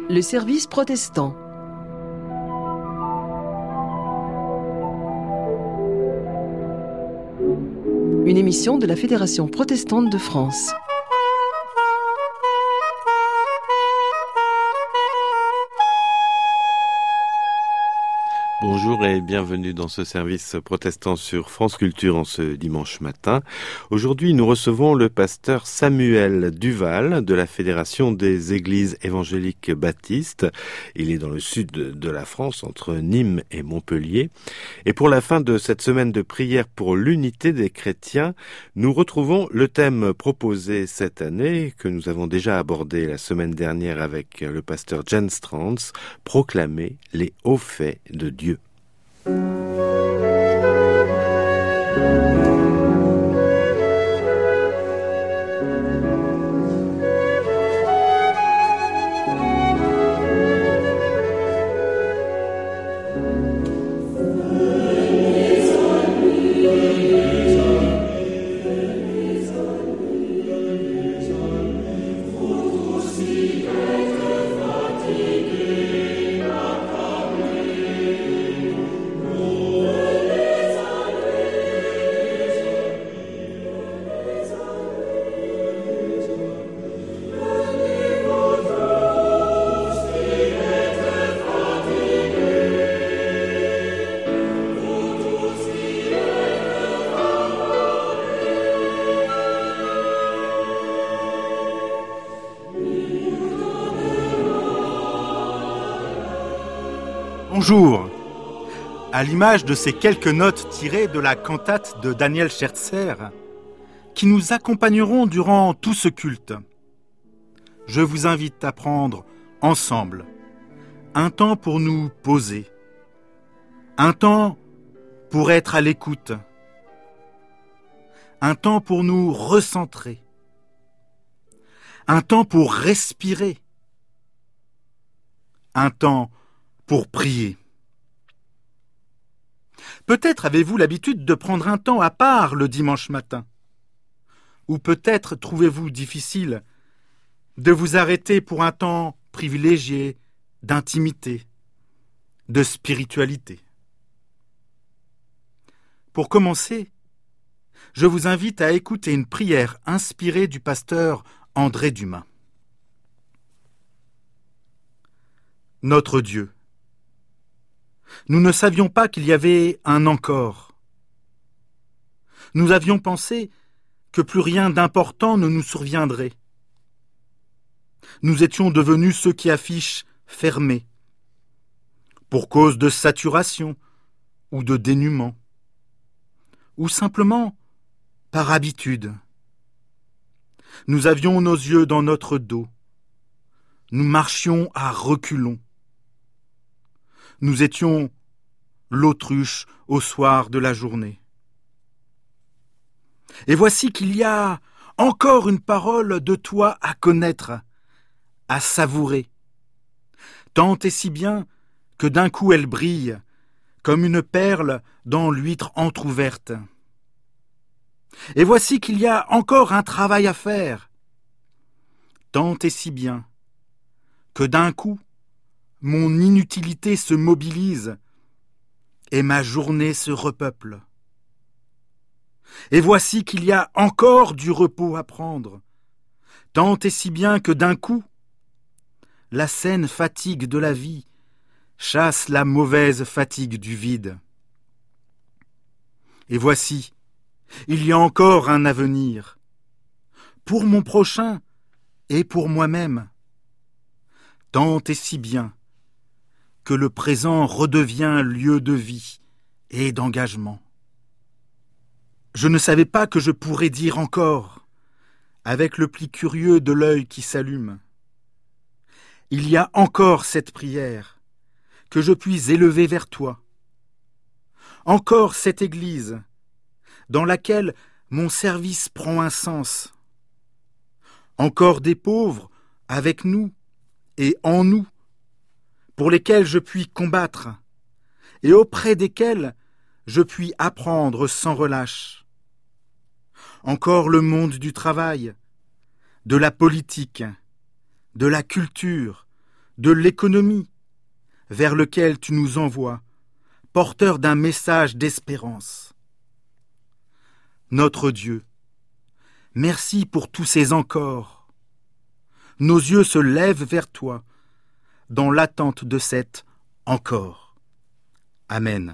Le service protestant. Une émission de la Fédération protestante de France. Bonjour et bienvenue dans ce service protestant sur France Culture en ce dimanche matin. Aujourd'hui, nous recevons le pasteur Samuel Duval de la Fédération des Églises évangéliques baptistes. Il est dans le sud de la France, entre Nîmes et Montpellier. Et pour la fin de cette semaine de prière pour l'unité des chrétiens, nous retrouvons le thème proposé cette année, que nous avons déjà abordé la semaine dernière avec le pasteur Jen Strands, proclamer les hauts faits de Dieu. Bonjour. À l'image de ces quelques notes tirées de la cantate de Daniel Schertzer, qui nous accompagneront durant tout ce culte, je vous invite à prendre ensemble un temps pour nous poser, un temps pour être à l'écoute, un temps pour nous recentrer, un temps pour respirer, un temps pour prier. Peut-être avez-vous l'habitude de prendre un temps à part le dimanche matin. Ou peut-être trouvez-vous difficile de vous arrêter pour un temps privilégié d'intimité, de spiritualité. Pour commencer, je vous invite à écouter une prière inspirée du pasteur André Dumas. Notre Dieu, nous ne savions pas qu'il y avait un encore. Nous avions pensé que plus rien d'important ne nous surviendrait. Nous étions devenus ceux qui affichent fermés, pour cause de saturation ou de dénuement, ou simplement par habitude. Nous avions nos yeux dans notre dos. Nous marchions à reculons. Nous étions l'autruche au soir de la journée. Et voici qu'il y a encore une parole de toi à connaître, à savourer, tant et si bien que d'un coup elle brille, comme une perle dans l'huître entr'ouverte. Et voici qu'il y a encore un travail à faire, tant et si bien que d'un coup mon inutilité se mobilise et ma journée se repeuple. Et voici qu'il y a encore du repos à prendre, tant et si bien que d'un coup, la saine fatigue de la vie chasse la mauvaise fatigue du vide. Et voici, il y a encore un avenir, pour mon prochain et pour moi-même, tant et si bien que le présent redevient lieu de vie et d'engagement. Je ne savais pas que je pourrais dire encore, avec le pli curieux de l'œil qui s'allume. Il y a encore cette prière que je puis élever vers toi. Encore cette Église dans laquelle mon service prend un sens. Encore des pauvres avec nous et en nous, pour lesquels je puis combattre, et auprès desquels je puis apprendre sans relâche. Encore le monde du travail, de la politique, de la culture, de l'économie, vers lequel tu nous envoies, porteurs d'un message d'espérance. Notre Dieu, merci pour tous ces encore. Nos yeux se lèvent vers toi, dans l'attente de cet encore. Amen.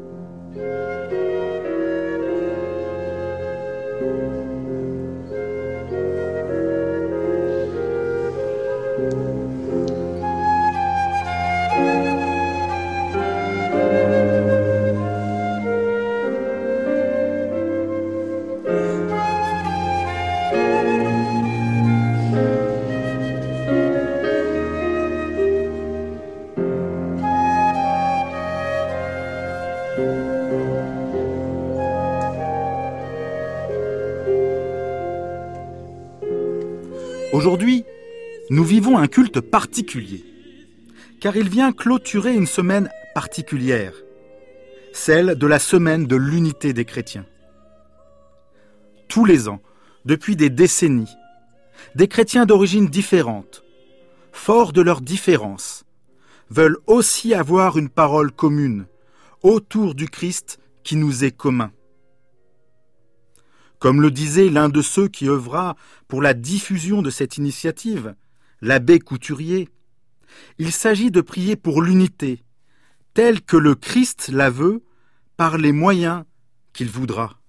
Aujourd'hui, nous vivons un culte particulier, car il vient clôturer une semaine particulière, celle de la semaine de l'unité des chrétiens. Tous les ans, depuis des décennies, des chrétiens d'origines différentes, forts de leurs différences, veulent aussi avoir une parole commune autour du Christ qui nous est commun. Comme le disait l'un de ceux qui œuvra pour la diffusion de cette initiative, l'abbé Couturier, il s'agit de prier pour l'unité, telle que le Christ la veut, par les moyens qu'il voudra.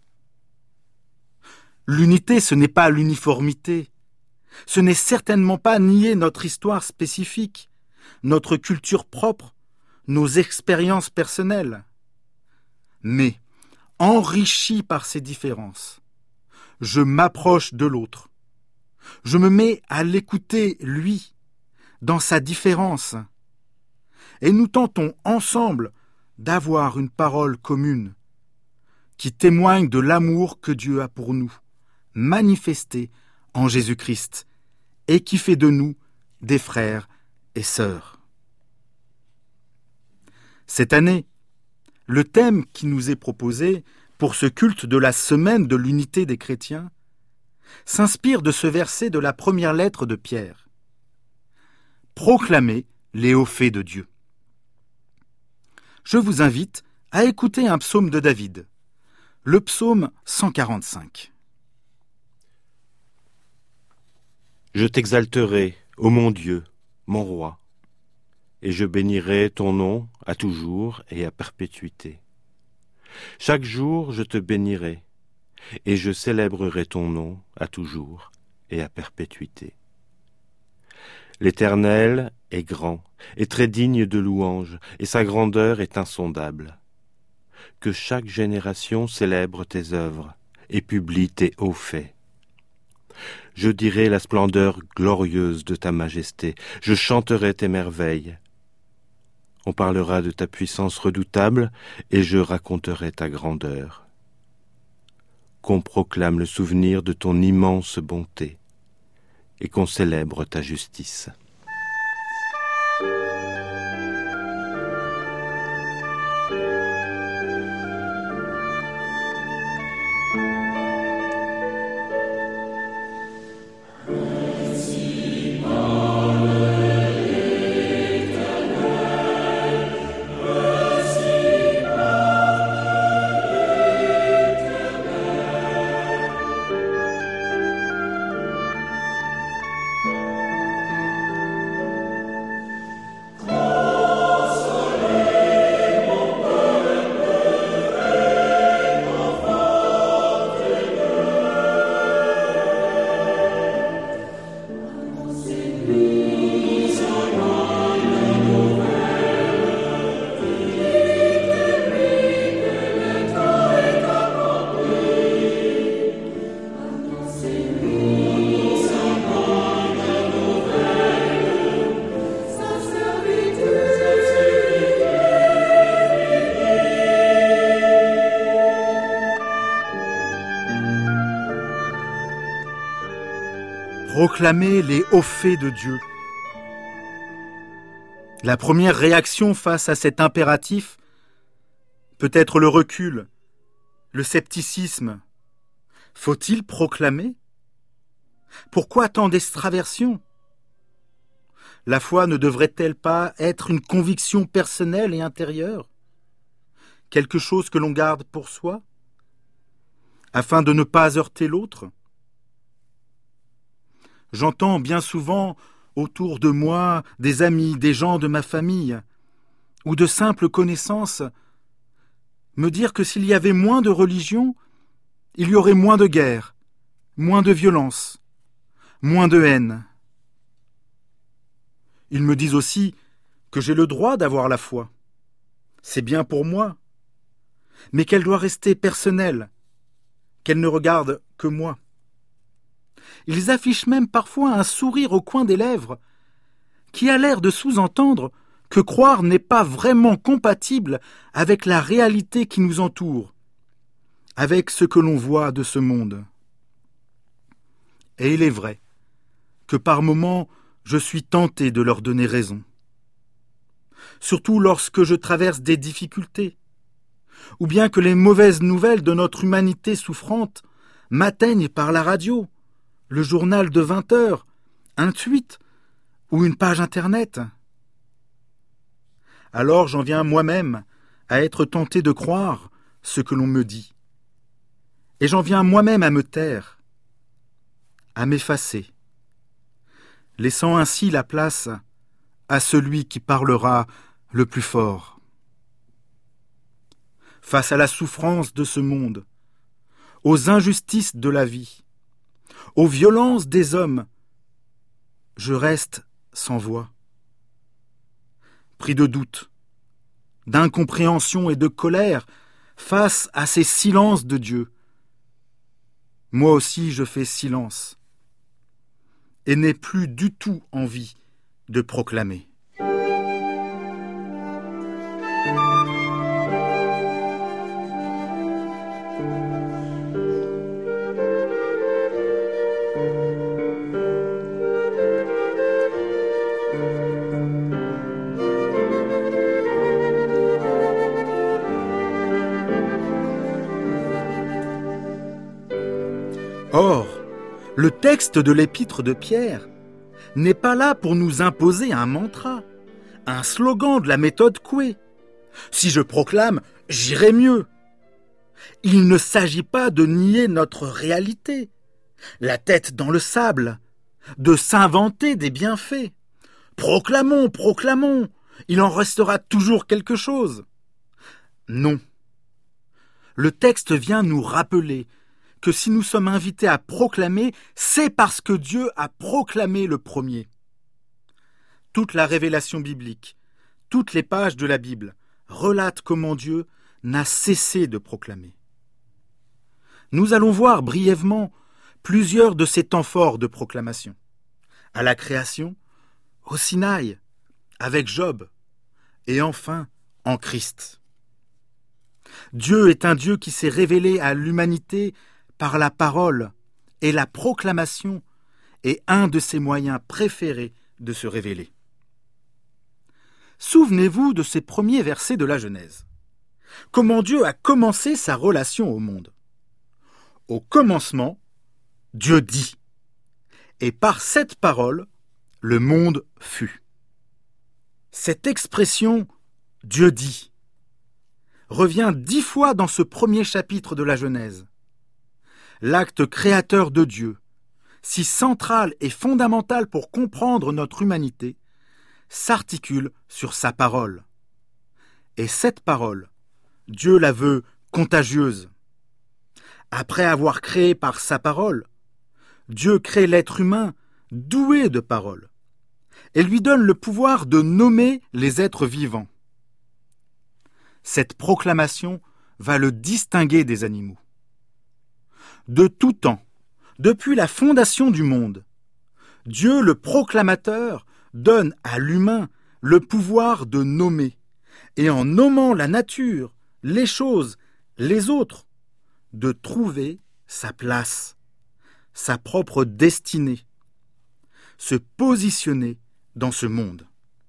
L'unité, ce n'est pas l'uniformité. Ce n'est certainement pas nier notre histoire spécifique, notre culture propre, nos expériences personnelles. Mais, enrichi par ces différences, je m'approche de l'autre. Je me mets à l'écouter, lui, dans sa différence. Et nous tentons ensemble d'avoir une parole commune qui témoigne de l'amour que Dieu a pour nous, manifesté en Jésus-Christ, et qui fait de nous des frères et sœurs. Cette année, le thème qui nous est proposé pour ce culte de la semaine de l'unité des chrétiens s'inspire de ce verset de la première lettre de Pierre. Proclamer les hauts faits de Dieu. Je vous invite à écouter un psaume de David, le psaume 145. Je t'exalterai, ô mon Dieu, mon roi, et je bénirai ton nom à toujours et à perpétuité. Chaque jour je te bénirai, et je célébrerai ton nom à toujours et à perpétuité. L'Éternel est grand et très digne de louange, et sa grandeur est insondable. Que chaque génération célèbre tes œuvres et publie tes hauts faits. Je dirai la splendeur glorieuse de ta majesté, je chanterai tes merveilles. On parlera de ta puissance redoutable, et je raconterai ta grandeur. Qu'on proclame le souvenir de ton immense bonté, et qu'on célèbre ta justice. Proclamer les hauts faits de Dieu. La première réaction face à cet impératif peut être le recul, le scepticisme. Faut-il proclamer ? Pourquoi tant d'extraversion ? La foi ne devrait-elle pas être une conviction personnelle et intérieure? Quelque chose que l'on garde pour soi, afin de ne pas heurter l'autre? J'entends bien souvent autour de moi des amis, des gens de ma famille, ou de simples connaissances, me dire que s'il y avait moins de religion, il y aurait moins de guerre, moins de violence, moins de haine. Ils me disent aussi que j'ai le droit d'avoir la foi. C'est bien pour moi, mais qu'elle doit rester personnelle, qu'elle ne regarde que moi. Ils affichent même parfois un sourire au coin des lèvres, qui a l'air de sous-entendre que croire n'est pas vraiment compatible avec la réalité qui nous entoure, avec ce que l'on voit de ce monde. Et il est vrai que par moments, je suis tenté de leur donner raison. Surtout lorsque je traverse des difficultés, ou bien que les mauvaises nouvelles de notre humanité souffrante m'atteignent par la radio, le journal de 20 heures, un tweet ou une page internet. Alors j'en viens moi-même à être tenté de croire ce que l'on me dit. Et j'en viens moi-même à me taire, à m'effacer, laissant ainsi la place à celui qui parlera le plus fort. Face à la souffrance de ce monde, aux injustices de la vie, aux violences des hommes, je reste sans voix. Pris de doute, d'incompréhension et de colère face à ces silences de Dieu, moi aussi je fais silence et n'ai plus du tout envie de proclamer. Or, le texte de l'épître de Pierre n'est pas là pour nous imposer un mantra, un slogan de la méthode Coué. Si je proclame, j'irai mieux. Il ne s'agit pas de nier notre réalité, la tête dans le sable, de s'inventer des bienfaits. Proclamons, proclamons, il en restera toujours quelque chose. Non. Le texte vient nous rappeler que si nous sommes invités à proclamer, c'est parce que Dieu a proclamé le premier. Toute la révélation biblique, toutes les pages de la Bible relatent comment Dieu n'a cessé de proclamer. Nous allons voir brièvement plusieurs de ces temps forts de proclamation. À la création, au Sinaï, avec Job, et enfin en Christ. Dieu est un Dieu qui s'est révélé à l'humanité par la parole, et la proclamation est un de ses moyens préférés de se révéler. Souvenez-vous de ces premiers versets de la Genèse. Comment Dieu a commencé sa relation au monde. Au commencement, Dieu dit, et par cette parole, le monde fut. Cette expression « Dieu dit » revient 10 fois dans ce premier chapitre de la Genèse. L'acte créateur de Dieu, si central et fondamental pour comprendre notre humanité, s'articule sur sa parole. Et cette parole, Dieu la veut contagieuse. Après avoir créé par sa parole, Dieu crée l'être humain doué de parole et lui donne le pouvoir de nommer les êtres vivants. Cette proclamation va le distinguer des animaux. De tout temps, depuis la fondation du monde, Dieu le proclamateur donne à l'humain le pouvoir de nommer, et en nommant la nature, les choses, les autres, de trouver sa place, sa propre destinée, se positionner dans ce monde.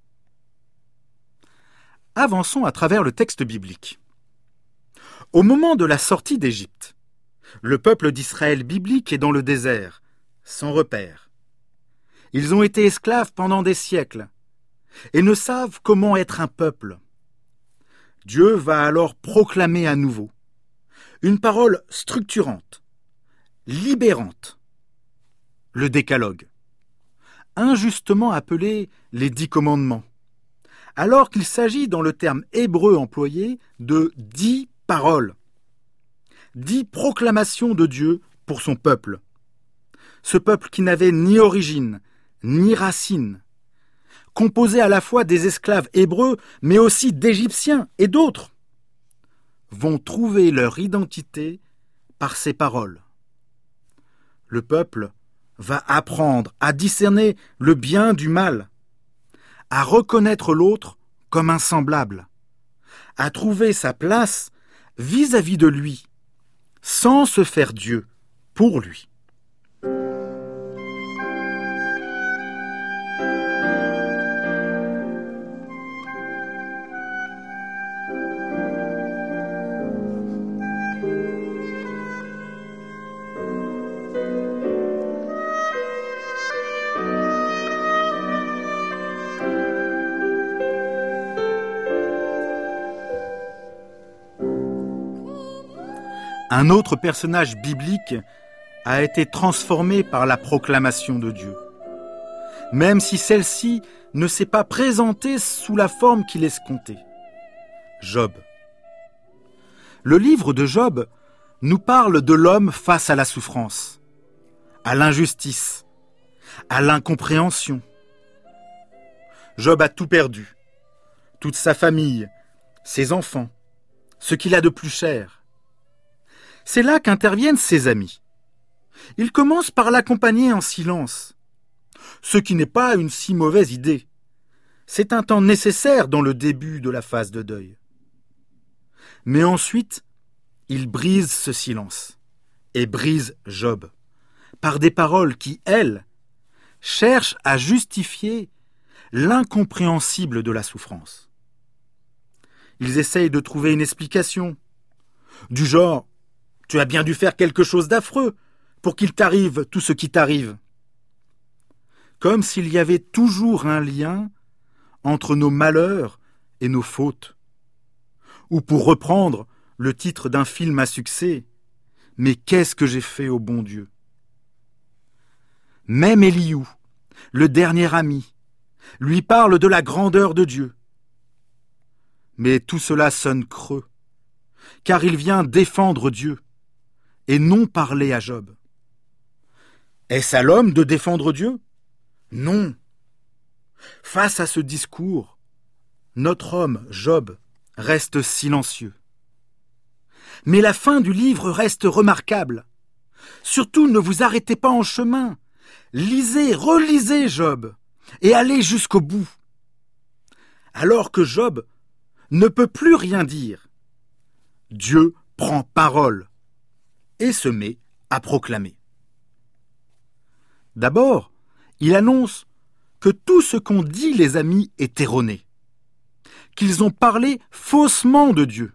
Avançons à travers le texte biblique. Au moment de la sortie d'Égypte, le peuple d'Israël biblique est dans le désert, sans repère. Ils ont été esclaves pendant des siècles et ne savent comment être un peuple. Dieu va alors proclamer à nouveau une parole structurante, libérante, le décalogue, injustement appelé les 10 commandements, alors qu'il s'agit dans le terme hébreu employé de 10 paroles, 10 proclamations de Dieu pour son peuple. Ce peuple qui n'avait ni origine, ni racine, composé à la fois des esclaves hébreux, mais aussi d'Égyptiens et d'autres, vont trouver leur identité par ces paroles. Le peuple va apprendre à discerner le bien du mal, à reconnaître l'autre comme un semblable, à trouver sa place vis-à-vis de lui, sans se faire Dieu pour lui. Un autre personnage biblique a été transformé par la proclamation de Dieu, même si celle-ci ne s'est pas présentée sous la forme qu'il escomptait. Job. Le livre de Job nous parle de l'homme face à la souffrance, à l'injustice, à l'incompréhension. Job a tout perdu, toute sa famille, ses enfants, ce qu'il a de plus cher. C'est là qu'interviennent ses amis. Il commence par l'accompagner en silence, ce qui n'est pas une si mauvaise idée. C'est un temps nécessaire dans le début de la phase de deuil. Mais ensuite, il brise ce silence et brise Job par des paroles qui, elles, cherchent à justifier l'incompréhensible de la souffrance. Ils essayent de trouver une explication, du genre « Tu as bien dû faire quelque chose d'affreux pour qu'il t'arrive tout ce qui t'arrive. » Comme s'il y avait toujours un lien entre nos malheurs et nos fautes. Ou pour reprendre le titre d'un film à succès, « Mais qu'est-ce que j'ai fait au bon Dieu ?» Même Éliou, le dernier ami, lui parle de la grandeur de Dieu. Mais tout cela sonne creux, car il vient défendre Dieu et non parler à Job. Est-ce à l'homme de défendre Dieu ? Non. Face à ce discours, notre homme, Job, reste silencieux. Mais la fin du livre reste remarquable. Surtout, ne vous arrêtez pas en chemin. Lisez, relisez Job et allez jusqu'au bout. Alors que Job ne peut plus rien dire, Dieu prend parole et se met à proclamer. D'abord, il annonce que tout ce qu'ont dit les amis est erroné, qu'ils ont parlé faussement de Dieu.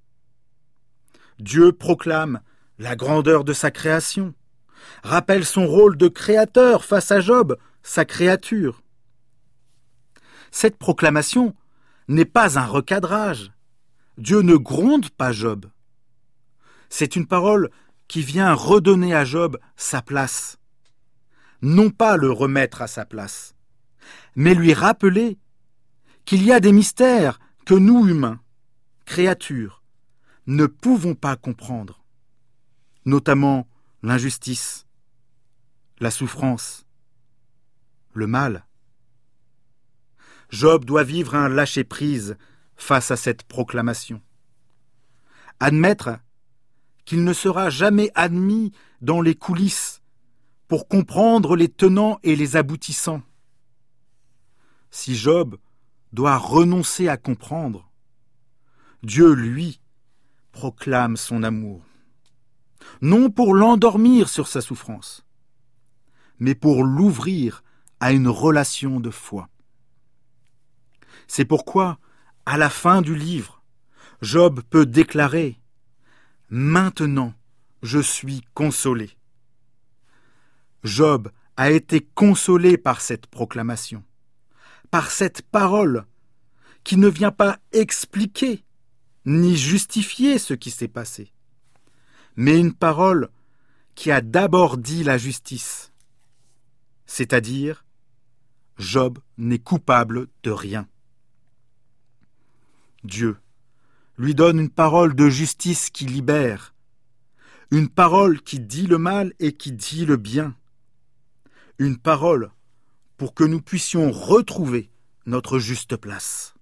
Dieu proclame la grandeur de sa création, rappelle son rôle de créateur face à Job, sa créature. Cette proclamation n'est pas un recadrage. Dieu ne gronde pas Job. C'est une parole qui vient redonner à Job sa place. Non pas le remettre à sa place, mais lui rappeler qu'il y a des mystères que nous, humains, créatures, ne pouvons pas comprendre, notamment l'injustice, la souffrance, le mal. Job doit vivre un lâcher-prise face à cette proclamation. Admettre qu'il ne sera jamais admis dans les coulisses pour comprendre les tenants et les aboutissants. Si Job doit renoncer à comprendre, Dieu, lui, proclame son amour. Non pour l'endormir sur sa souffrance, mais pour l'ouvrir à une relation de foi. C'est pourquoi, à la fin du livre, Job peut déclarer « Maintenant, je suis consolé ». Job a été consolé par cette proclamation, par cette parole qui ne vient pas expliquer ni justifier ce qui s'est passé, mais une parole qui a d'abord dit la justice, c'est-à-dire Job n'est coupable de rien. Dieu lui donne une parole de justice qui libère, une parole qui dit le mal et qui dit le bien, une parole pour que nous puissions retrouver notre juste place.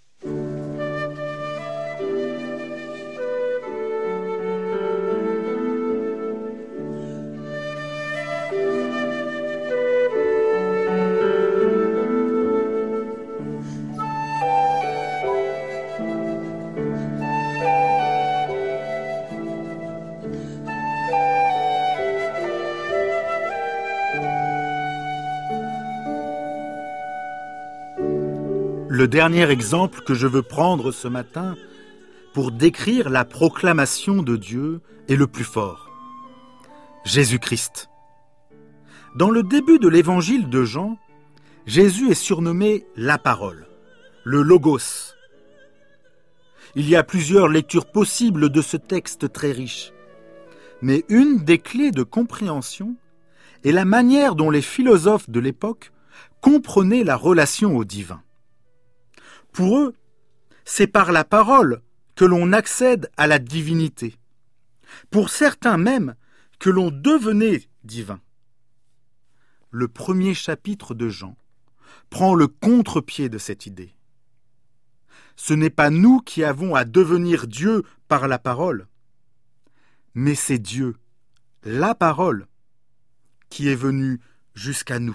Le dernier exemple que je veux prendre ce matin pour décrire la proclamation de Dieu est le plus fort. Jésus-Christ. Dans le début de l'évangile de Jean, Jésus est surnommé la parole, le logos. Il y a plusieurs lectures possibles de ce texte très riche, mais une des clés de compréhension est la manière dont les philosophes de l'époque comprenaient la relation au divin. Pour eux, c'est par la parole que l'on accède à la divinité. Pour certains même, que l'on devenait divin. Le premier chapitre de Jean prend le contre-pied de cette idée. Ce n'est pas nous qui avons à devenir Dieu par la parole, mais c'est Dieu, la parole, qui est venu jusqu'à nous.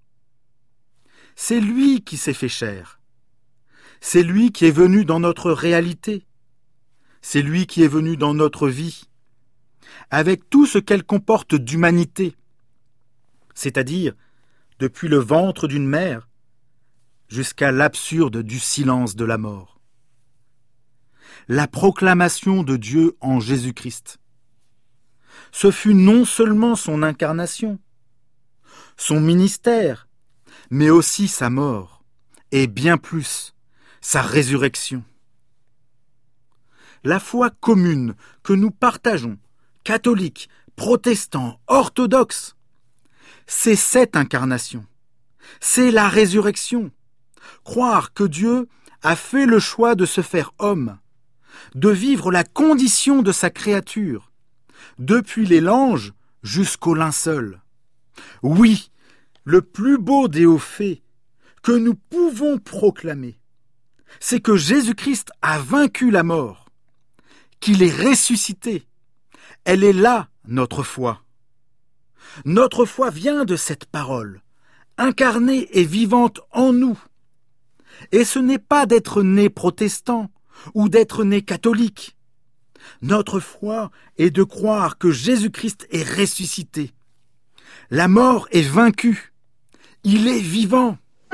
C'est lui qui s'est fait chair. C'est lui qui est venu dans notre réalité. C'est lui qui est venu dans notre vie, avec tout ce qu'elle comporte d'humanité, c'est-à-dire depuis le ventre d'une mère jusqu'à l'absurde du silence de la mort. La proclamation de Dieu en Jésus-Christ. Ce fut non seulement son incarnation, son ministère, mais aussi sa mort, et bien plus, sa résurrection. La foi commune que nous partageons, catholiques, protestants, orthodoxes, c'est cette incarnation, c'est la résurrection. Croire que Dieu a fait le choix de se faire homme, de vivre la condition de sa créature, depuis les langes jusqu'au linceul. Oui, le plus beau des hauts faits que nous pouvons proclamer, c'est que Jésus-Christ a vaincu la mort, qu'il est ressuscité. Elle est là, notre foi. Notre foi vient de cette parole, incarnée et vivante en nous. Et ce n'est pas d'être né protestant ou d'être né catholique. Notre foi est de croire que Jésus-Christ est ressuscité. La mort est vaincue. Il est vivant.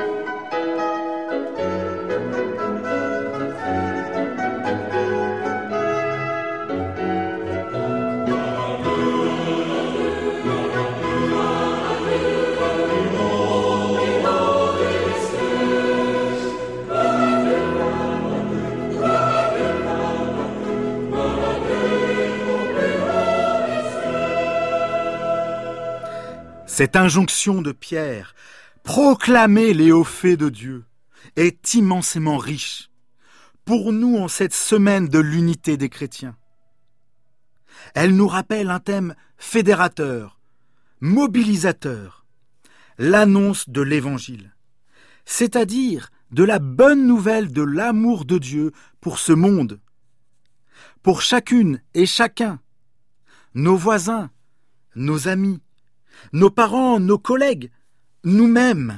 Cette injonction de Pierre, proclamer les hauts faits de Dieu, est immensément riche pour nous en cette semaine de l'unité des chrétiens. Elle nous rappelle un thème fédérateur, mobilisateur, l'annonce de l'Évangile, c'est-à-dire de la bonne nouvelle de l'amour de Dieu pour ce monde, pour chacune et chacun, nos voisins, nos amis, nos parents, nos collègues, nous-mêmes.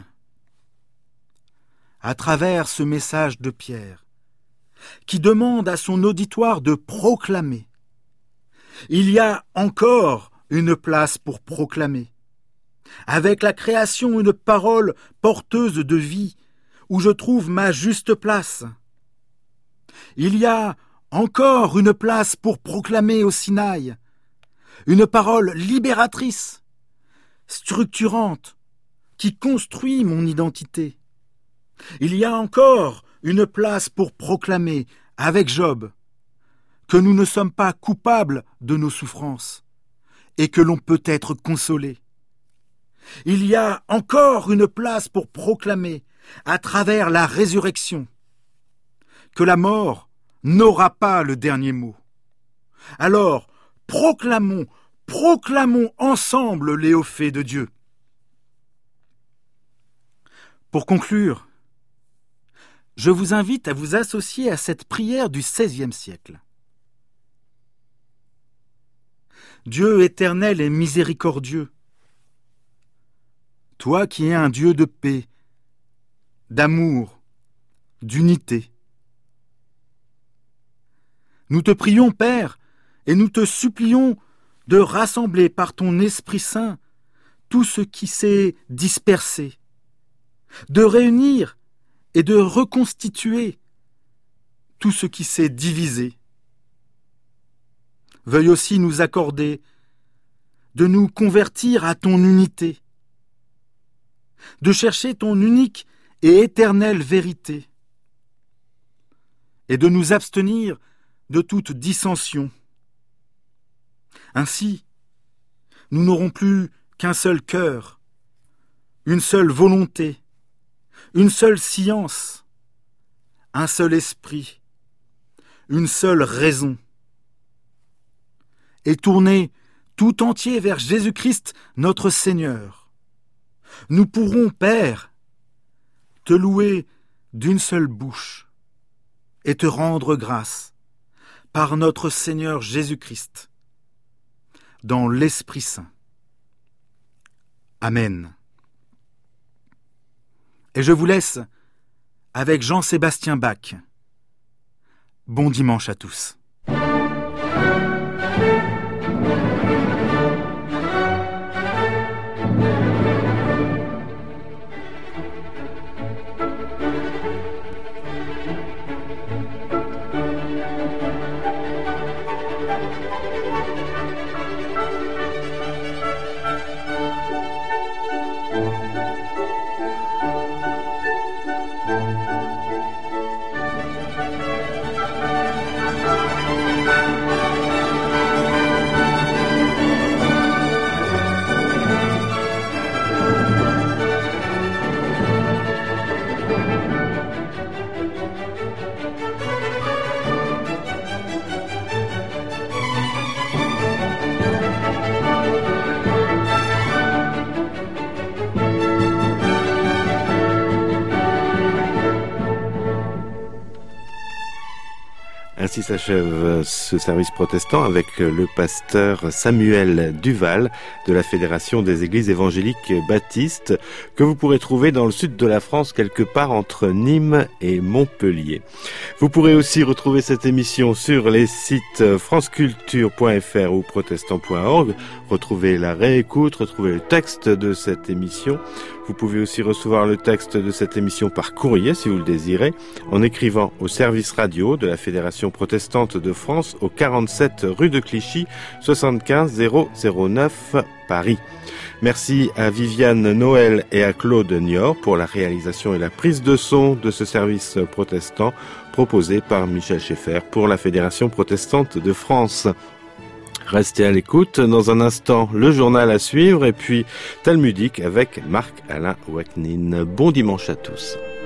À travers ce message de Pierre, qui demande à son auditoire de proclamer, il y a encore une place pour proclamer. Avec la création, une parole porteuse de vie, où je trouve ma juste place. Il y a encore une place pour proclamer au Sinaï, une parole libératrice, structurante, qui construit mon identité. Il y a encore une place pour proclamer, avec Job, que nous ne sommes pas coupables de nos souffrances et que l'on peut être consolé. Il y a encore une place pour proclamer, à travers la résurrection, que la mort n'aura pas le dernier mot. Alors, proclamons ensemble les hauts faits de Dieu. Pour conclure, je vous invite à vous associer à cette prière du XVIe siècle. Dieu éternel et miséricordieux, toi qui es un Dieu de paix, d'amour, d'unité. Nous te prions, Père, et nous te supplions de rassembler par ton Esprit Saint tout ce qui s'est dispersé, de réunir et de reconstituer tout ce qui s'est divisé. Veuille aussi nous accorder de nous convertir à ton unité, de chercher ton unique et éternelle vérité, et de nous abstenir de toute dissension. Ainsi, nous n'aurons plus qu'un seul cœur, une seule volonté, une seule science, un seul esprit, une seule raison, et tourner tout entier vers Jésus-Christ notre Seigneur. Nous pourrons, Père, te louer d'une seule bouche et te rendre grâce par notre Seigneur Jésus-Christ, dans l'Esprit Saint. Amen. Et je vous laisse avec Jean-Sébastien Bach. Bon dimanche à tous. Ainsi s'achève ce service protestant avec le pasteur Samuel Duval de la Fédération des Églises évangéliques baptistes que vous pourrez trouver dans le sud de la France quelque part entre Nîmes et Montpellier. Vous pourrez aussi retrouver cette émission sur les sites franceculture.fr ou protestant.org, retrouver la réécoute, retrouver le texte de cette émission. Vous pouvez aussi recevoir le texte de cette émission par courrier si vous le désirez, en écrivant au service radio de la Fédération protestante de France au 47 rue de Clichy, 75 009 Paris. Merci à Viviane Noël et à Claude Niort pour la réalisation et la prise de son de ce service protestant proposé par Michel Schaeffer pour la Fédération protestante de France. Restez à l'écoute, dans un instant le journal à suivre et puis Talmudique avec Marc-Alain Waknin. Bon dimanche à tous.